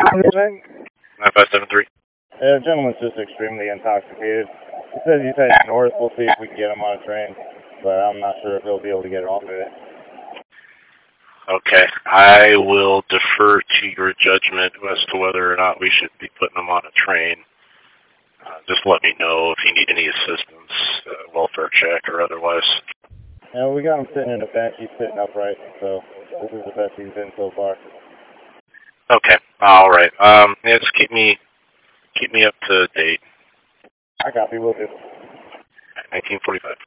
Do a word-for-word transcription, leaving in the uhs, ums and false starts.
Anything? nine five seven three. Yeah, the gentleman's just extremely intoxicated. He says he's heading north. We'll see if we can get him on a train, but I'm not sure if he'll be able to get off of it. Okay, I will defer to your judgment as to whether or not we should be putting him on a train. Uh, just let me know if you need any assistance, uh, welfare check or otherwise. Yeah, we got him sitting in a bench. He's sitting upright, so this is the best he's been so far. Okay, all right. Um, yeah, just keep me keep me up to date. I copy, will do. nineteen forty-five.